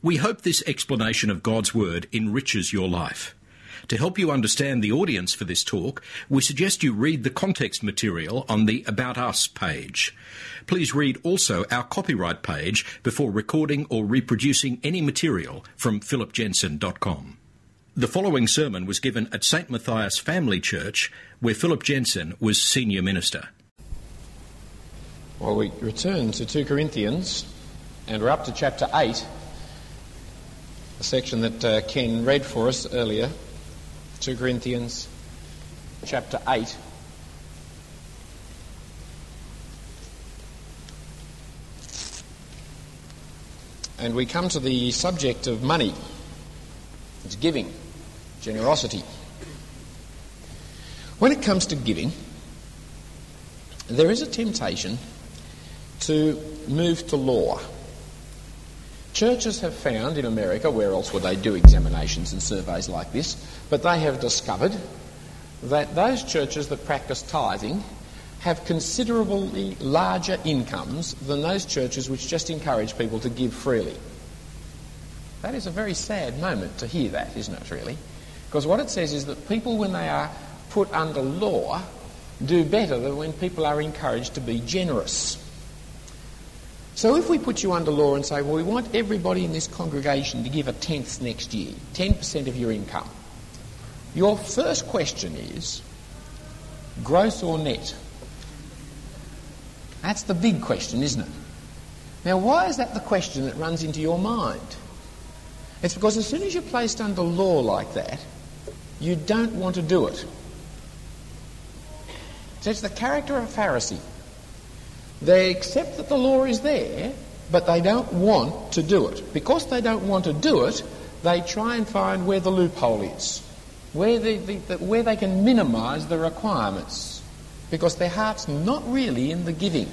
We hope this explanation of God's Word enriches your life. To help you understand the audience for this talk, we suggest you read the context material on the About Us page. Please read also our copyright page before recording or reproducing any material from philipjensen.com. The following sermon was given at St. Matthias Family Church, where Philip Jensen was senior minister. Well, we return to 2 Corinthians, and we're up to chapter 8, a section that Ken read for us earlier. 2 Corinthians chapter 8. And we come to the subject of money. It's giving, generosity. When it comes to giving, there is a temptation to move to law. Churches have found in America, where else would they do examinations and surveys like this, but they have discovered that those churches that practice tithing have considerably larger incomes than those churches which just encourage people to give freely. That is a very sad moment to hear that, isn't it, really? Because what it says is that people, when they are put under law, do better than when people are encouraged to be generous. So if we put you under law and say, well, we want everybody in this congregation to give a tenth next year, 10% of your income, your first question is, gross or net? That's the big question, isn't it? Now, why is that the question that runs into your mind? It's because as soon as you're placed under law like that, you don't want to do it. So it's the character of a Pharisee. They accept that the law is there, but they don't want to do it. Because they don't want to do it, they try and find where the loophole is, where they can minimise the requirements, because their heart's not really in the giving.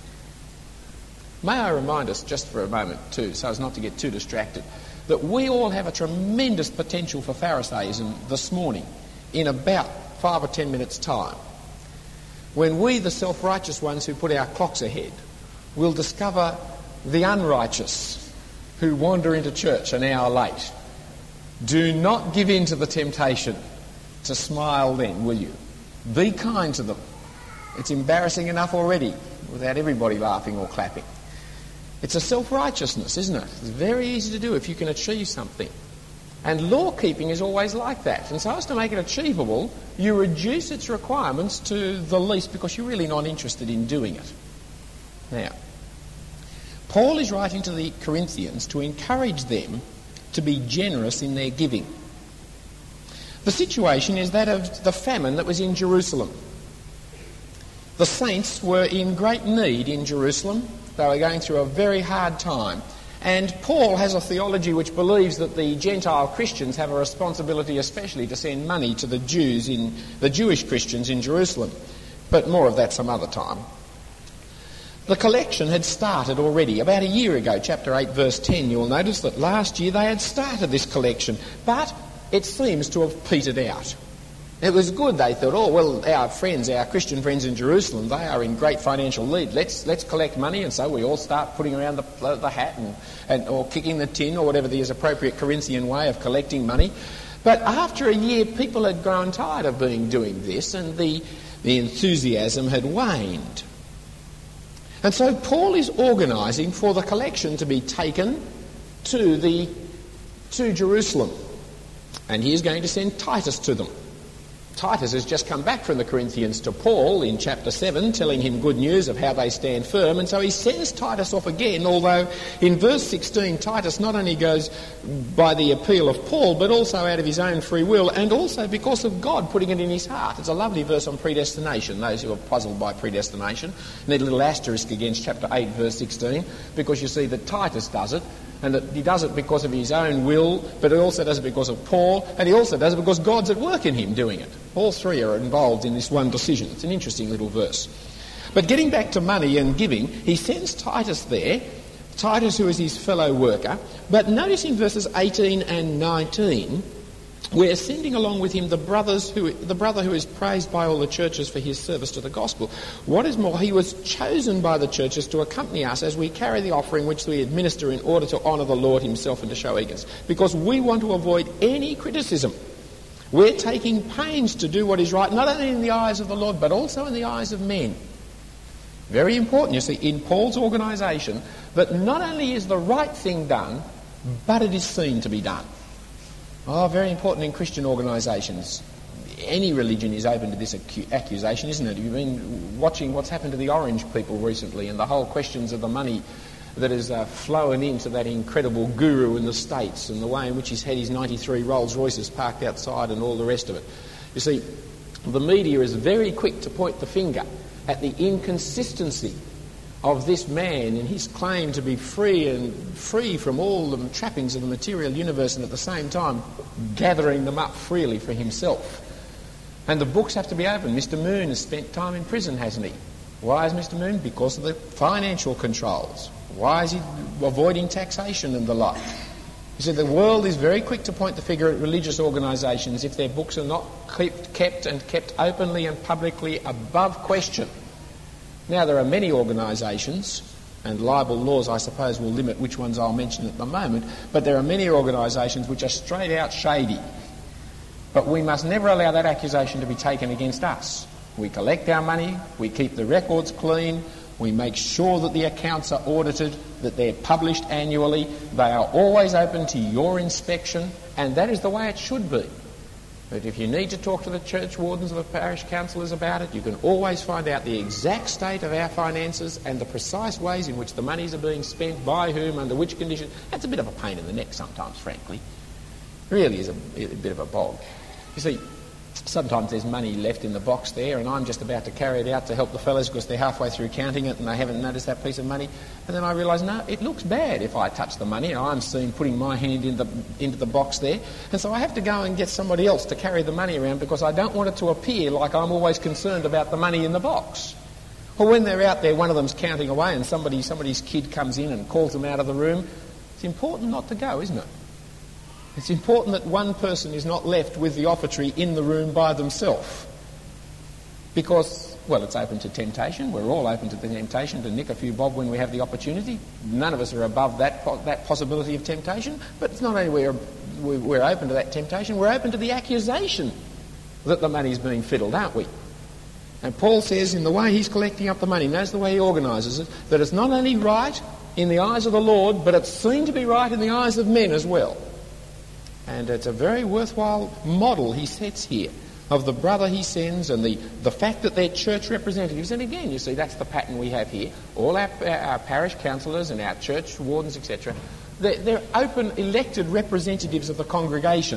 May I remind us just for a moment too, so as not to get too distracted, that we all have a tremendous potential for Pharisaism this morning in about 5 or 10 minutes' time. When we, the self-righteous ones who put our clocks ahead, will discover the unrighteous who wander into church an hour late. Do not give in to the temptation to smile then, will you? Be kind to them. It's embarrassing enough already without everybody laughing or clapping. It's a self-righteousness, isn't it? It's very easy to do if you can achieve something. And law-keeping is always like that. And so as to make it achievable, you reduce its requirements to the least because you're really not interested in doing it. Now, Paul is writing to the Corinthians to encourage them to be generous in their giving. The situation is that of the famine that was in Jerusalem. The saints were in great need in Jerusalem. They were going through a very hard time. And Paul has a theology which believes that the Gentile Christians have a responsibility especially to send money to the Jewish Christians in Jerusalem. But more of that some other time. The collection had started already. About a year ago, chapter 8, verse 10, you'll notice that last year they had started this collection. But it seems to have petered out. It was good, they thought, oh, well, our friends, our Christian friends in Jerusalem, they are in great financial need. Let's collect money. And so we all start putting around the hat or kicking the tin or whatever the appropriate Corinthian way of collecting money. But after a year, people had grown tired of doing this, and the enthusiasm had waned. And so Paul is organising for the collection to be taken to Jerusalem. And he is going to send Titus to them. Titus has just come back from the Corinthians to Paul in chapter 7, telling him good news of how they stand firm. And so he sends Titus off again, although in verse 16, Titus not only goes by the appeal of Paul, but also out of his own free will, and also because of God putting it in his heart. It's a lovely verse on predestination. Those who are puzzled by predestination need a little asterisk against chapter 8, verse 16, because you see that Titus does it, and that he does it because of his own will, but he also does it because of Paul, and he also does it because God's at work in him doing it. All three are involved in this one decision. It's an interesting little verse. But getting back to money and giving, he sends Titus there, Titus who is his fellow worker. But notice in verses 18 and 19 We're sending along with him the brother who is praised by all the churches for his service to the gospel. What is more, he was chosen by the churches to accompany us as we carry the offering which we administer in order to honour the Lord himself and to show eagerness. Because we want to avoid any criticism. We're taking pains to do what is right, not only in the eyes of the Lord, but also in the eyes of men. Very important, you see, in Paul's organisation, that not only is the right thing done, but it is seen to be done. Oh, very important in Christian organisations. Any religion is open to this accusation, isn't it? You've been watching what's happened to the Orange people recently and the whole questions of the money that is flowing into that incredible guru in the States and the way in which he's had his 93 Rolls Royces parked outside and all the rest of it. You see, the media is very quick to point the finger at the inconsistency of this man and his claim to be free from all the trappings of the material universe, and at the same time gathering them up freely for himself. And the books have to be open. Mr. Moon has spent time in prison, hasn't he? Why is Mr. Moon? Because of the financial controls. Why is he avoiding taxation and the like? You see, the world is very quick to point the finger at religious organisations if their books are not kept openly and publicly above question. Now, there are many organisations, and libel laws, I suppose, will limit which ones I'll mention at the moment, but there are many organisations which are straight out shady. But we must never allow that accusation to be taken against us. We collect our money, we keep the records clean, we make sure that the accounts are audited, that they're published annually, they are always open to your inspection, and that is the way it should be. But if you need to talk to the church wardens or the parish councillors about it, you can always find out the exact state of our finances and the precise ways in which the monies are being spent, by whom, under which conditions. That's a bit of a pain in the neck sometimes, frankly. It really is a bit of a bog. You see, sometimes there's money left in the box there and I'm just about to carry it out to help the fellows because they're halfway through counting it and they haven't noticed that piece of money. And then I realise, no, it looks bad if I touch the money and I'm seen putting my hand into the box there. And so I have to go and get somebody else to carry the money around because I don't want it to appear like I'm always concerned about the money in the box. Or when they're out there, one of them's counting away and somebody's kid comes in and calls them out of the room. It's important not to go, isn't it? It's important that one person is not left with the offertory in the room by themselves. Because, well, it's open to temptation. We're all open to the temptation to nick a few bob when we have the opportunity. None of us are above that possibility of temptation. But it's not only we're open to that temptation, we're open to the accusation that the money's being fiddled, aren't we? And Paul says in the way he's collecting up the money, notice the way he organises it, that it's not only right in the eyes of the Lord, but it's seen to be right in the eyes of men as well. And it's a very worthwhile model he sets here of the brother he sends and the fact that they're church representatives. And again, you see, that's the pattern we have here. All our parish councillors and our church wardens, etc., they're open elected representatives of the congregation.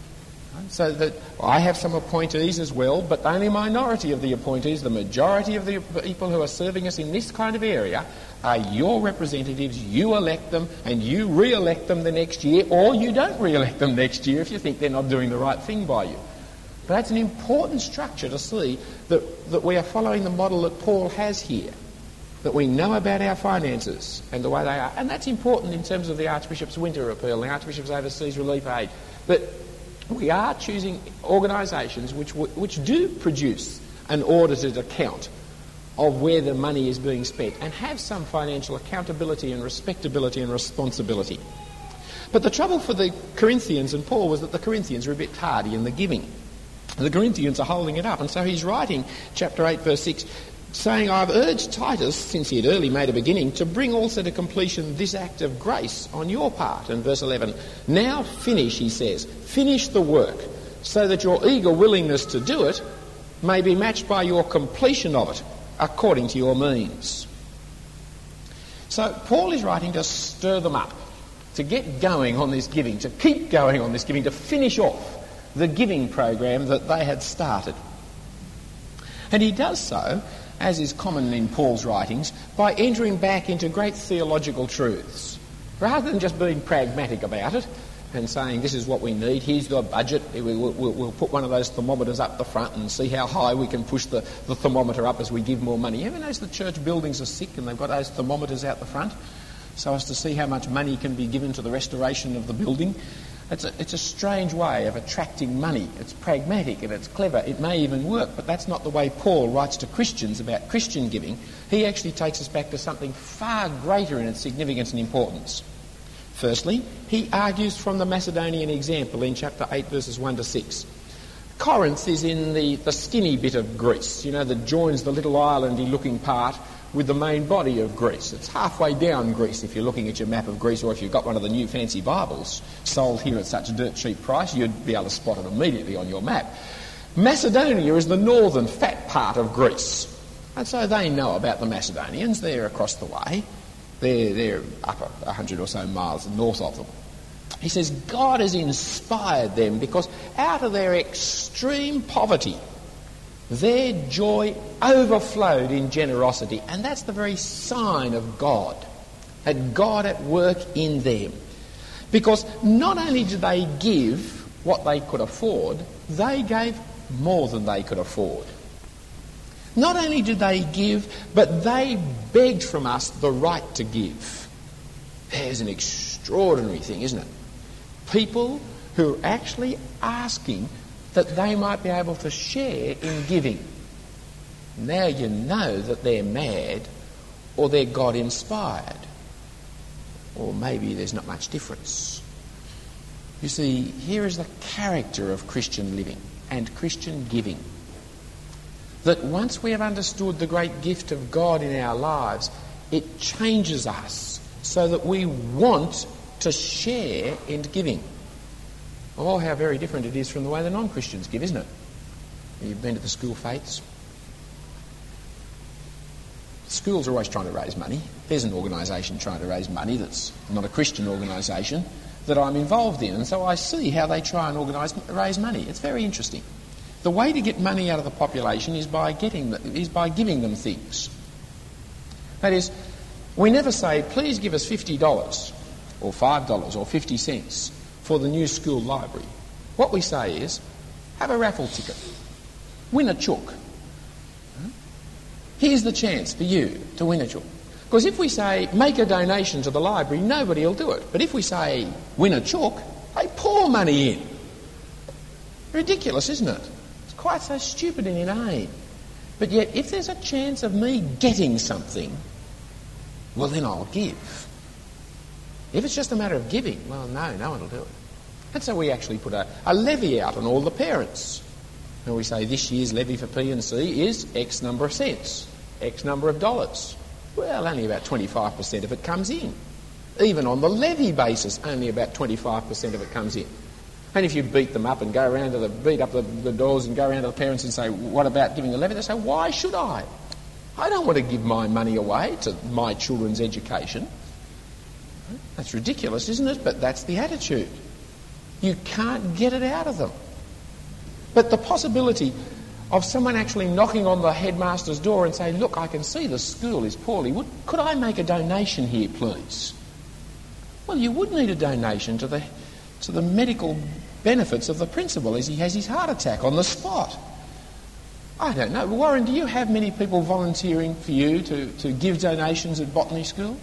So that I have some appointees as well, but only a minority of the appointees, the majority of the people who are serving us in this kind of area are your representatives. You elect them and you re-elect them the next year, or you don't re-elect them next year if you think they're not doing the right thing by you. But that's an important structure to see that we are following the model that Paul has here, that we know about our finances and the way they are. And that's important in terms of the Archbishop's Winter Appeal, the Archbishop's Overseas Relief Aid. But we are choosing organisations which do produce an audited account of where the money is being spent and have some financial accountability and respectability and responsibility. But the trouble for the Corinthians and Paul was that the Corinthians were a bit tardy in the giving. The Corinthians are holding it up, and so he's writing, chapter 8, verse 6, saying, I've urged Titus, since he had early made a beginning, to bring also to completion this act of grace on your part. And verse 11, now finish, he says, finish the work, so that your eager willingness to do it may be matched by your completion of it, according to your means. So Paul is writing to stir them up, to get going on this giving, to keep going on this giving, to finish off the giving program that they had started. And he does so, as is common in Paul's writings, by entering back into great theological truths. Rather than just being pragmatic about it and saying, this is what we need, here's the budget, we'll put one of those thermometers up the front and see how high we can push the thermometer up as we give more money. You ever notice the church buildings are sick and they've got those thermometers out the front so as to see how much money can be given to the restoration of the building? It's a strange way of attracting money. It's pragmatic and it's clever. It may even work, but that's not the way Paul writes to Christians about Christian giving. He actually takes us back to something far greater in its significance and importance. Firstly, he argues from the Macedonian example in chapter 8, verses 1 to 6. Corinth is in the skinny bit of Greece, that joins the little islandy-looking part with the main body of Greece. It's halfway down Greece if you're looking at your map of Greece, or if you've got one of the new fancy Bibles sold here at such a dirt cheap price, you'd be able to spot it immediately on your map. Macedonia is the northern fat part of Greece. And so they know about the Macedonians. They're across the way. They're up 100 or so miles north of them. He says God has inspired them because out of their extreme poverty, their joy overflowed in generosity, and that's the very sign of God, that God at work in them. Because not only did they give what they could afford, they gave more than they could afford. Not only did they give, but they begged from us the right to give. There's an extraordinary thing, isn't it? People who are actually asking that they might be able to share in giving. Now you know that they're mad or they're God-inspired. Or maybe there's not much difference. You see, here is the character of Christian living and Christian giving. That once we have understood the great gift of God in our lives, it changes us so that we want to share in giving. Oh, how very different it is from the way the non-Christians give, isn't it? You've been to the school fates. Schools are always trying to raise money. There's an organisation trying to raise money that's not a Christian organisation that I'm involved in, and so I see how they try and raise money. It's very interesting. The way to get money out of the population is by giving them things. That is, we never say, please give us $50 or $5 or 50 cents for the new school library. What we say is, have a raffle ticket. Win a chook. Here's the chance for you to win a chook. Because if we say, make a donation to the library, nobody will do it. But if we say, win a chook, they pour money in. Ridiculous, isn't it? It's quite so stupid and inane. But yet, if there's a chance of me getting something, well, then I'll give. If it's just a matter of giving, well, no one will do it. And so we actually put a levy out on all the parents. And we say this year's levy for P&C is X number of cents, X number of dollars. Well, only about 25% of it comes in. Even on the levy basis, only about 25% of it comes in. And if you beat them up and go around to beat up the doors and go around to the parents and say, what about giving a levy? They say, why should I? I don't want to give my money away to my children's education. That's ridiculous, isn't it? But that's the attitude. You can't get it out of them. But the possibility of someone actually knocking on the headmaster's door and saying, look, I can see the school is poorly. Could I make a donation here, please? Well, you would need a donation to the medical benefits of the principal as he has his heart attack on the spot. I don't know. Warren, do you have many people volunteering for you to give donations at botany school?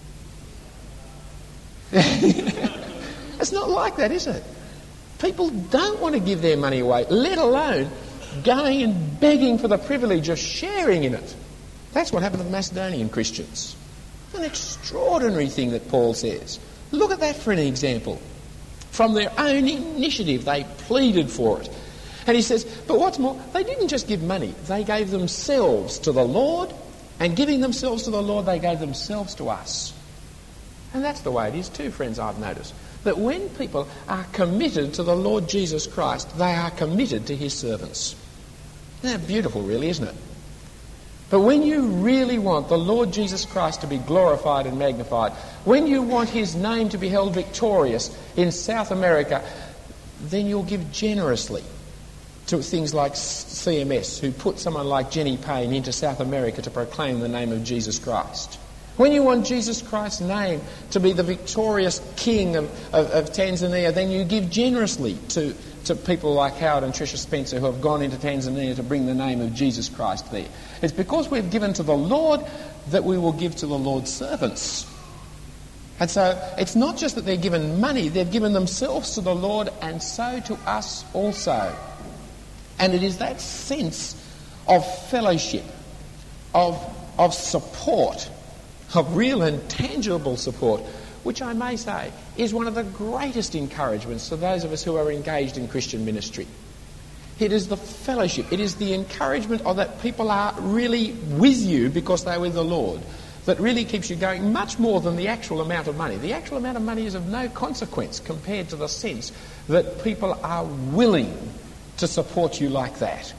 It's not like that, is it? People don't want to give their money away, let alone going and begging for the privilege of sharing in it. That's what happened to the Macedonian Christians. It's an extraordinary thing that Paul says. Look at that for an example. From their own initiative, they pleaded for it. And he says, but what's more, they didn't just give money. They gave themselves to the Lord, and giving themselves to the Lord, they gave themselves to us. And that's the way it is too, friends, I've noticed. That when people are committed to the Lord Jesus Christ, they are committed to his servants. Isn't that beautiful, really, isn't it? But when you really want the Lord Jesus Christ to be glorified and magnified, when you want his name to be held victorious in South America, then you'll give generously to things like CMS, who put someone like Jenny Payne into South America to proclaim the name of Jesus Christ. When you want Jesus Christ's name to be the victorious king of Tanzania, then you give generously to people like Howard and Tricia Spencer, who have gone into Tanzania to bring the name of Jesus Christ there. It's because we've given to the Lord that we will give to the Lord's servants. And so it's not just that they're given money, they've given themselves to the Lord and so to us also. And it is that sense of fellowship, of support, of real and tangible support, which I may say is one of the greatest encouragements to those of us who are engaged in Christian ministry. It is the fellowship, it is the encouragement of that people are really with you because they're with the Lord that really keeps you going, much more than the actual amount of money. The actual amount of money is of no consequence compared to the sense that people are willing to support you like that.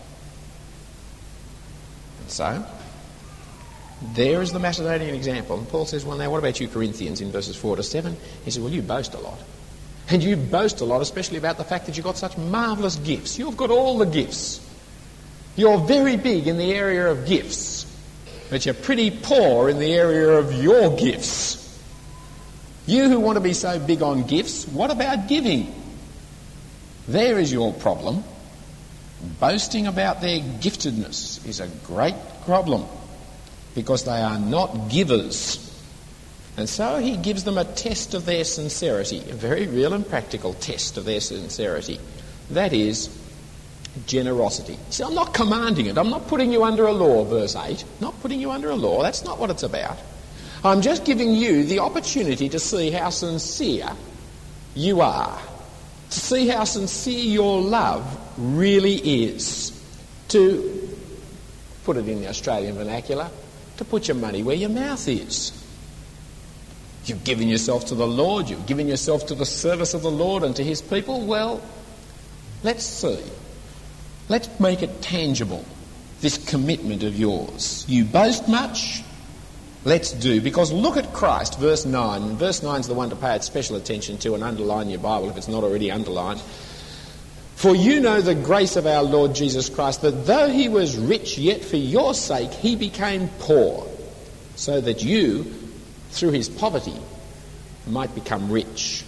And so, there is the Macedonian example. And Paul says, well, now what about you Corinthians in verses 4 to 7? He says, well, you boast a lot. And you boast a lot, especially about the fact that you've got such marvellous gifts. You've got all the gifts. You're very big in the area of gifts, but you're pretty poor in the area of your gifts. You who want to be so big on gifts, what about giving? There is your problem. Boasting about their giftedness is a great problem because they are not givers. And so he gives them a test of their sincerity, a very real and practical test of their sincerity. That is generosity. See, I'm not commanding it. I'm not putting you under a law, verse 8. Not putting you under a law. That's not what it's about. I'm just giving you the opportunity to see how sincere you are, to see how sincere your love really is. To put it in the Australian vernacular, to put your money where your mouth is. You've given yourself to the Lord, you've given yourself to the service of the Lord and to his people. Well, let's see. Let's make it tangible, this commitment of yours. You boast much? Let's do. Because look at Christ, verse 9. Verse 9 is the one to pay special attention to and underline your Bible if it's not already underlined. For you know the grace of our Lord Jesus Christ, that though he was rich, yet for your sake he became poor, so that you, through his poverty, might become rich.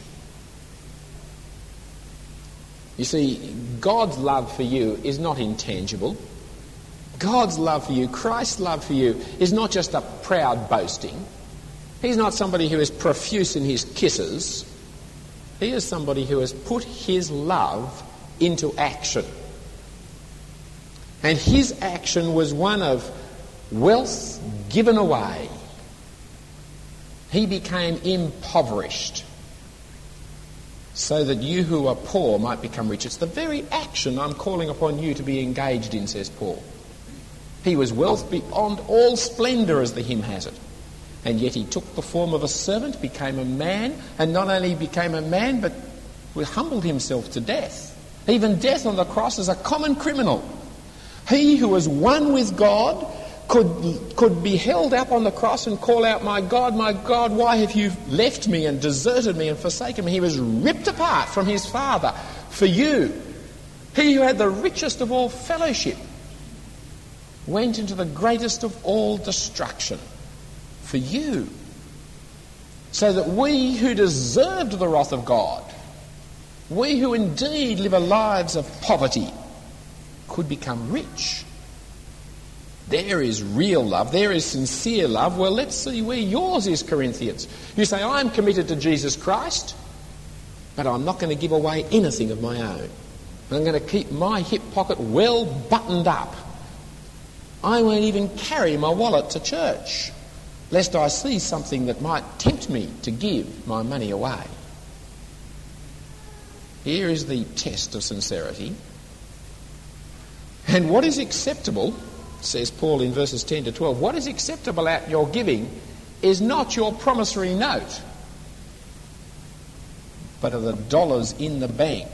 You see, God's love for you is not intangible. God's love for you, Christ's love for you, is not just a proud boasting. He's not somebody who is profuse in his kisses. He is somebody who has put his love into action. And his action was one of wealth given away. He became impoverished so that you who are poor might become rich. It's the very action I'm calling upon you to be engaged in, says Paul. He was wealth beyond all splendour, as the hymn has it. And yet he took the form of a servant, became a man, and not only became a man, but humbled himself to death. Even death on the cross as a common criminal. He who was one with God could be held up on the cross and call out, my God, why have you left me and deserted me and forsaken me? He was ripped apart from his Father for you. He who had the richest of all fellowship went into the greatest of all destruction for you. So that we who deserved the wrath of God, we who indeed live lives of poverty, could become rich. There is real love. There is sincere love. Well, let's see where yours is, Corinthians. You say, I'm committed to Jesus Christ, but I'm not going to give away anything of my own. I'm going to keep my hip pocket well buttoned up. I won't even carry my wallet to church, lest I see something that might tempt me to give my money away. Here is the test of sincerity. And what is acceptable, says Paul in verses 10 to 12, what is acceptable at your giving is not your promissory note, but are the dollars in the bank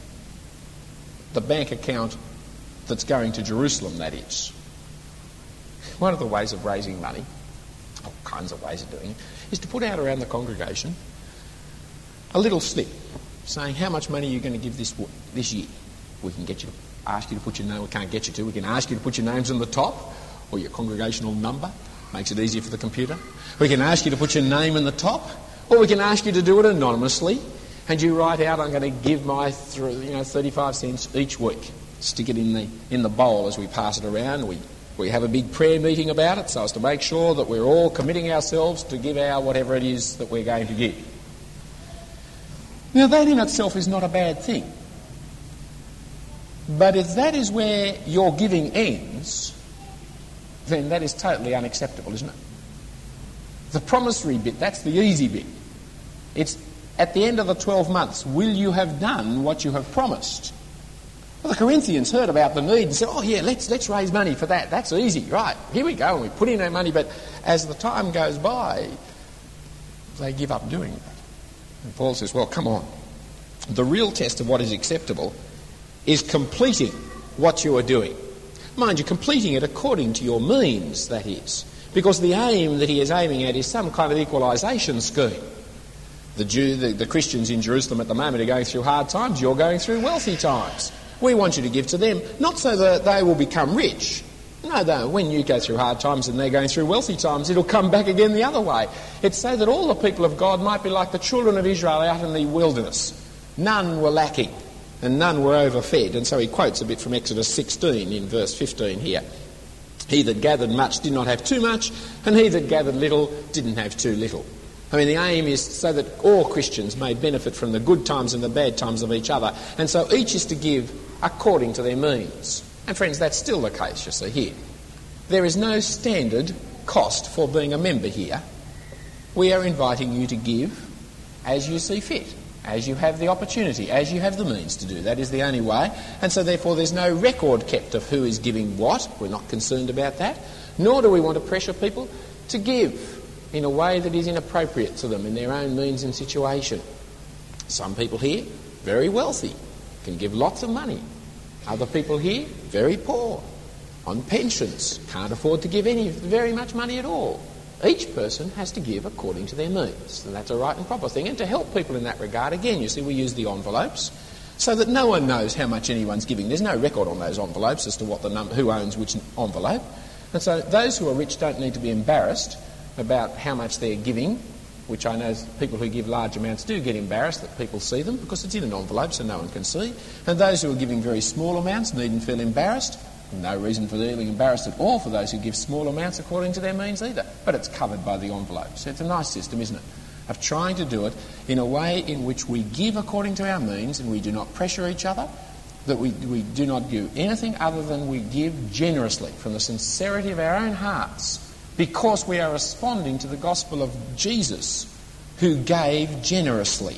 account that's going to Jerusalem, that is. One of the ways of raising money, all kinds of ways of doing it, is to put out around the congregation a little slip saying how much money you're going to give this year. We can ask you to put your name. We can't get you to. We can ask you to put your names on the top or your congregational number. Makes it easier for the computer. We can ask you to put your name in the top, or we can ask you to do it anonymously, and you write out, I'm going to give my 35 cents each week. Stick it in the bowl as we pass it around. We We have a big prayer meeting about it so as to make sure that we're all committing ourselves to give our whatever it is that we're going to give. Now that in itself is not a bad thing. But if that is where your giving ends, then that is totally unacceptable, isn't it? The promissory bit, that's the easy bit. It's at the end of the 12 months, will you have done what you have promised? Well, the Corinthians heard about the need and said, oh yeah, let's raise money for that. That's easy, right? Here we go, and we put in our money, but as the time goes by, they give up doing that. And Paul says, well, come on. The real test of what is acceptable is completing what you are doing. Mind you, completing it according to your means, that is. Because the aim that he is aiming at is some kind of equalisation scheme. The Christians in Jerusalem at the moment are going through hard times. You're going through wealthy times. We want you to give to them, not so that they will become rich. No, when you go through hard times and they're going through wealthy times, it'll come back again the other way. It's so that all the people of God might be like the children of Israel out in the wilderness. None were lacking and none were overfed. And so he quotes a bit from Exodus 16 in verse 15 here. He that gathered much did not have too much, and he that gathered little didn't have too little. I mean, the aim is so that all Christians may benefit from the good times and the bad times of each other. And so each is to give according to their means. And friends, that's still the case, you see, here. There is no standard cost for being a member here. We are inviting you to give as you see fit, as you have the opportunity, as you have the means to do. That is the only way. And so therefore there's no record kept of who is giving what. We're not concerned about that. Nor do we want to pressure people to give in a way that is inappropriate to them in their own means and situation. Some people here, very wealthy, can give lots of money. Other people here, very poor, on pensions, can't afford to give very much money at all. Each person has to give according to their means, and that's a right and proper thing. And to help people in that regard, again, you see, we use the envelopes so that no one knows how much anyone's giving. There's no record on those envelopes as to what who owns which envelope. And so those who are rich don't need to be embarrassed about how much they're giving, which I know people who give large amounts do get embarrassed that people see them because it's in an envelope so no one can see. And those who are giving very small amounts needn't feel embarrassed. No reason for feeling embarrassed at all for those who give small amounts according to their means either. But it's covered by the envelope. So it's a nice system, isn't it, of trying to do it in a way in which we give according to our means and we do not pressure each other, that we do not do anything other than we give generously from the sincerity of our own hearts, because we are responding to the gospel of Jesus, who gave generously.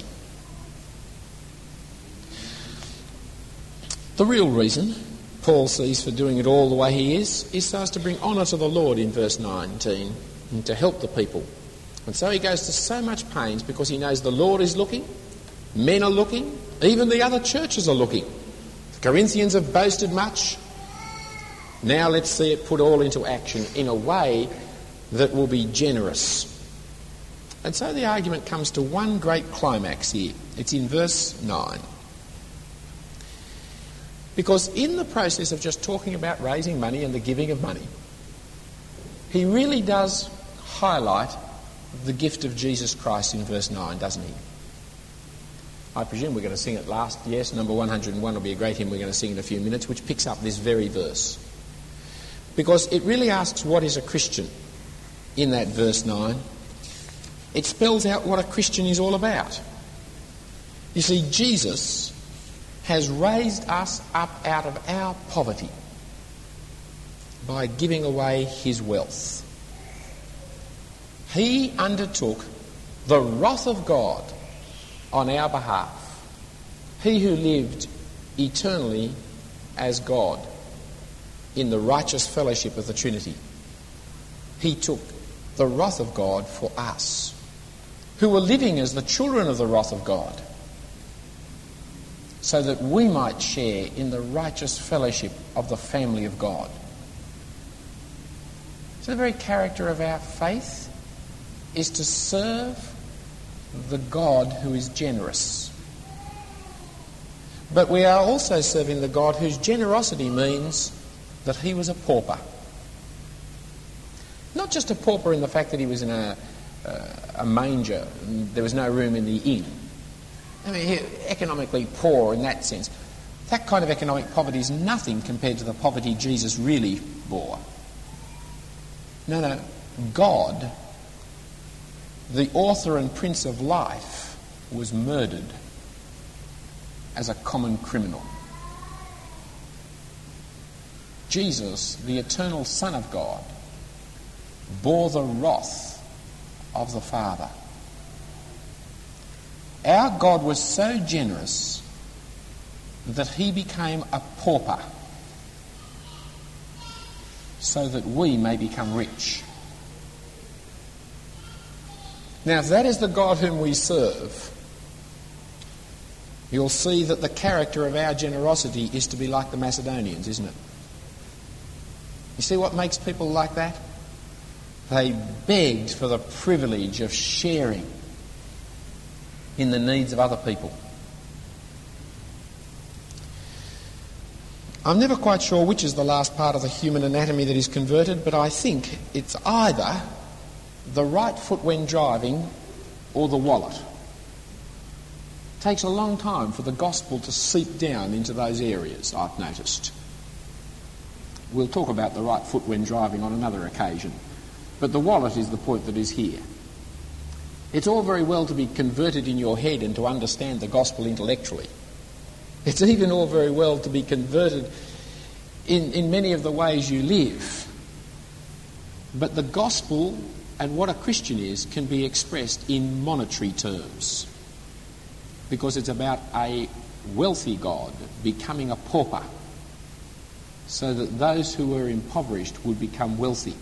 The real reason Paul sees for doing it all the way he is so as to bring honour to the Lord in verse 19 and to help the people. And so he goes to so much pains because he knows the Lord is looking, men are looking, even the other churches are looking. The Corinthians have boasted much. Now let's see it put all into action in a way that will be generous. And so the argument comes to one great climax here. It's in verse 9. Because in the process of just talking about raising money and the giving of money, he really does highlight the gift of Jesus Christ in verse 9, doesn't he? I presume we're going to sing it last. Yes, number 101 will be a great hymn we're going to sing in a few minutes, which picks up this very verse. Because it really asks what is a Christian in that verse 9. It spells out what a Christian is all about. You see, Jesus has raised us up out of our poverty by giving away his wealth. He undertook the wrath of God on our behalf. He who lived eternally as God in the righteous fellowship of the Trinity. He took the wrath of God for us, who were living as the children of the wrath of God, so that we might share in the righteous fellowship of the family of God. So the very character of our faith is to serve the God who is generous. But we are also serving the God whose generosity means that he was a pauper. Not just a pauper in the fact that he was in a manger and there was no room in the inn. I mean, economically poor in that sense. That kind of economic poverty is nothing compared to the poverty Jesus really bore. No. God, the author and prince of life, was murdered as a common criminal. Jesus, the eternal Son of God, bore the wrath of the Father. Our God was so generous that he became a pauper so that we may become rich. Now, if that is the God whom we serve, you'll see that the character of our generosity is to be like the Macedonians, isn't it? You see what makes people like that? They begged for the privilege of sharing in the needs of other people. I'm never quite sure which is the last part of the human anatomy that is converted, but I think it's either the right foot when driving or the wallet. It takes a long time for the gospel to seep down into those areas, I've noticed. We'll talk about the right foot when driving on another occasion, but the wallet is the point that is here. It's all very well to be converted in your head and to understand the gospel intellectually. It's even all very well to be converted in many of the ways you live. But the gospel and what a Christian is can be expressed in monetary terms, because it's about a wealthy God becoming a pauper so that those who were impoverished would become wealthy.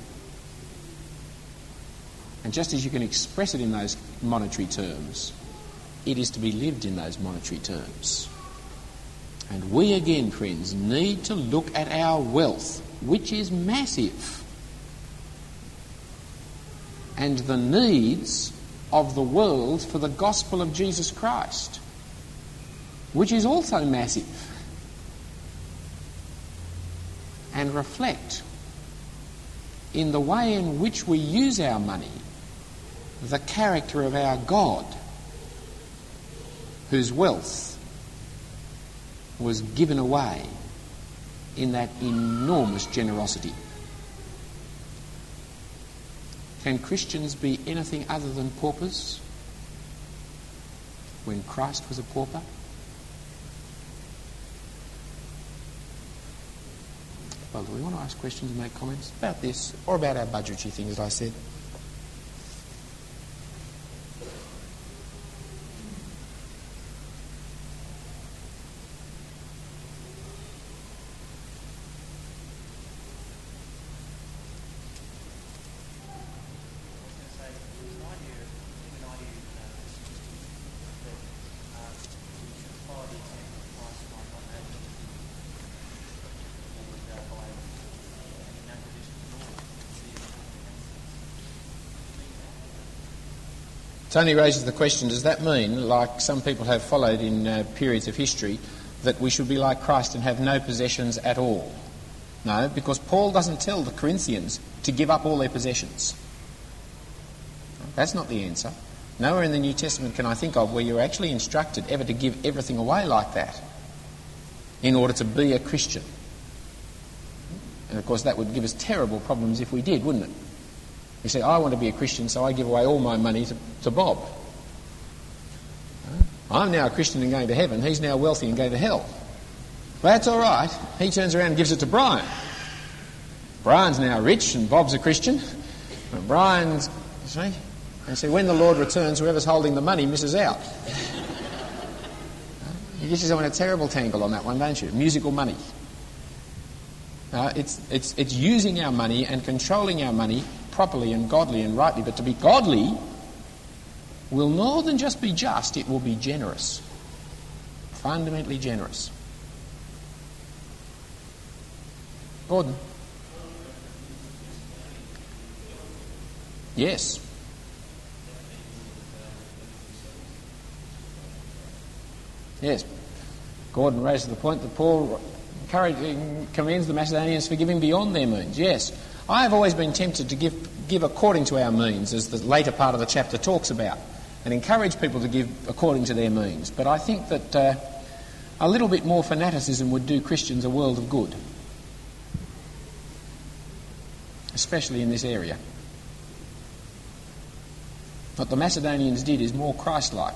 And just as you can express it in those monetary terms, it is to be lived in those monetary terms. And we again, friends, need to look at our wealth, which is massive, and the needs of the world for the gospel of Jesus Christ, which is also massive, and reflect in the way in which we use our money the character of our God, whose wealth was given away in that enormous generosity. Can Christians be anything other than paupers when Christ was a pauper? Well, do we want to ask questions and make comments about this or about our budgetary things, as I said? Tony raises the question, does that mean, like some people have followed in periods of history, that we should be like Christ and have no possessions at all? No, because Paul doesn't tell the Corinthians to give up all their possessions. That's not the answer. Nowhere in the New Testament can I think of where you're actually instructed ever to give everything away like that in order to be a Christian. And of course that would give us terrible problems if we did, wouldn't it? You say, I want to be a Christian, so I give away all my money to Bob. I'm now a Christian and going to heaven. He's now wealthy and going to hell. Well, that's all right. He turns around and gives it to Brian. Brian's now rich and Bob's a Christian. And Brian's, you see, and so when the Lord returns, whoever's holding the money misses out. You get yourself in a terrible tangle on that one, don't you? Musical money. It's using our money and controlling our money properly and godly and rightly, but to be godly will more than just be just, it will be generous. Fundamentally generous. Gordon? Yes. Yes. Gordon raises the point that Paul commends the Macedonians for giving beyond their means. Yes. I have always been tempted to give according to our means, as the later part of the chapter talks about, and encourage people to give according to their means. But I think that a little bit more fanaticism would do Christians a world of good. especially in this area. What the Macedonians did is more Christ-like.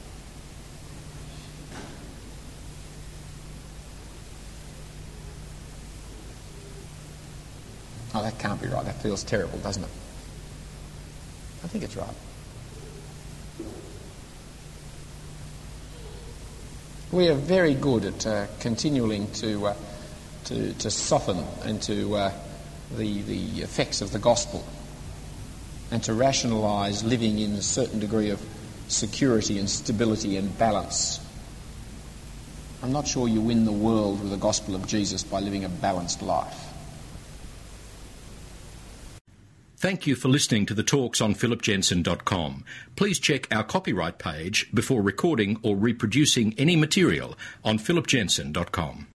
Oh, that can't be right. That feels terrible, doesn't it? I think it's right. We are very good at continuing to soften and to the effects of the gospel and to rationalise living in a certain degree of security and stability and balance. I'm not sure you win the world with the gospel of Jesus by living a balanced life. Thank you for listening to the talks on philipjensen.com. Please check our copyright page before recording or reproducing any material on philipjensen.com.